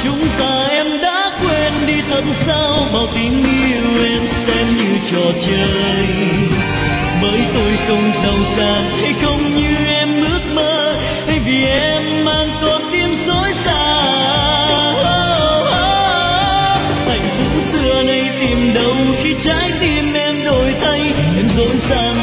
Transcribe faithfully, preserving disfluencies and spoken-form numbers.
chúng ta em đã quên đi thật sao, bao tình yêu em xem như trò chơi. Bởi tôi không giàu sang hay không như em ước mơ, hay vì em mang con tim xối xả. Hạnh phúc xưa nay tìm đâu khi trái tim em đổi thay, em dối gian